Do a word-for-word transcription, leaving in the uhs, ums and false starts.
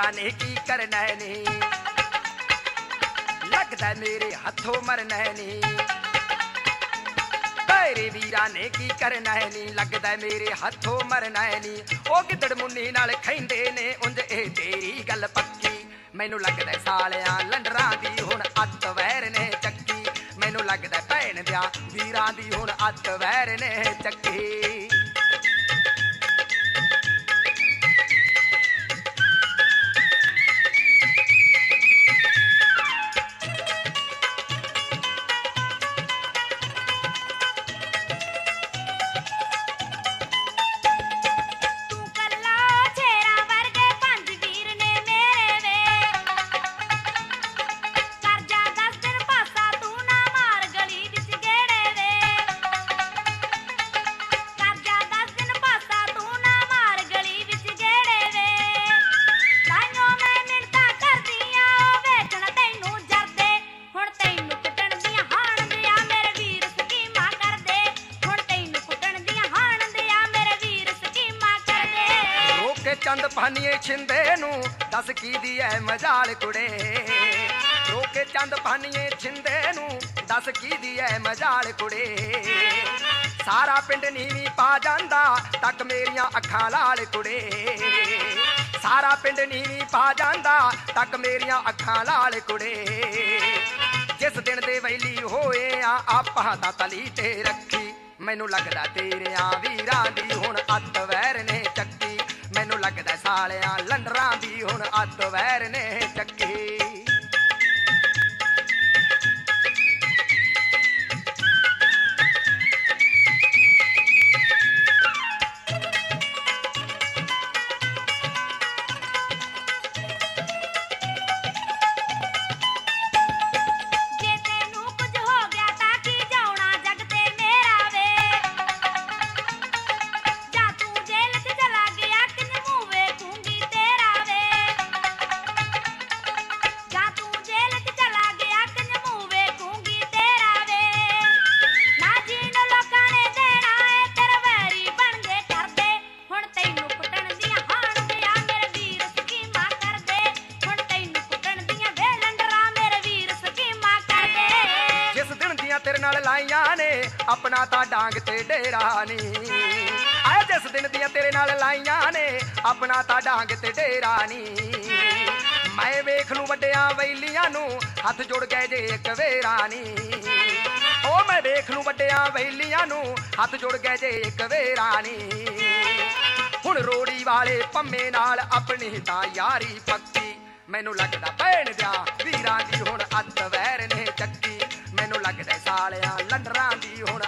ਵੀਰਾਂ ਨੇ ਕੀ ਕਰਨਾ ਨੀ, लगदा मेरे हथों मरना नी, तेरे वीरां ने की करना नी, लगदा मेरे हथों मरना नी। ओ गिदड़ मुन्नी नाल खैंदे ने उंज ए तेरी गल पक्की, मैनू लगदा सालियां लंडरां दी हुण अत वैर ने चक्की, मैनू लगदा भैन दियां वीरां दी हुण अत वैर ने चक्की। चंद पानिए छिंदे नू दस की दी है मजाल कुड़े, रोके चंद पानिए छिंदे नू दस की दी है मजाल कुड़े। सारा पिंड नीवी पा जांदा तक मेरियां अखां लाल कुड़े, सारा पिंड नीवी पा जांदा तक मेरियां अखां लाल कुड़े। जिस दिन दे वैली होए आ आपां दा तली ते रखी, मैनू लगदा तेरियां वीरां दी हुण अत वैर ने चक्की, मैनू लगदा सालियां लंडरां दी हुण अत वैर ने चक्की। तेरे नाल लाइयां ने अपना ता डांग ते डेरा नी, आए जिस दिन दियां तेरे नाल लाइयां ने अपना ता डांग ते डेरा नी। मैं वेख लूं वड्डियां वैलियां नू हथ जुड़ गए जे एक वेरा नी, ओ मैं वेख लूं वड्डियां वैलियां नू हथ जुड़ गए जे एक वेरा नी। हुण रोड़ी वाले पम्मे नाल अपनी तां यारी पक्की, मैनू लगदा भैन दियां वीरां दी हुण अत वैर ने चक्की, मैनू लगदा सालियां लंडरां दी हुण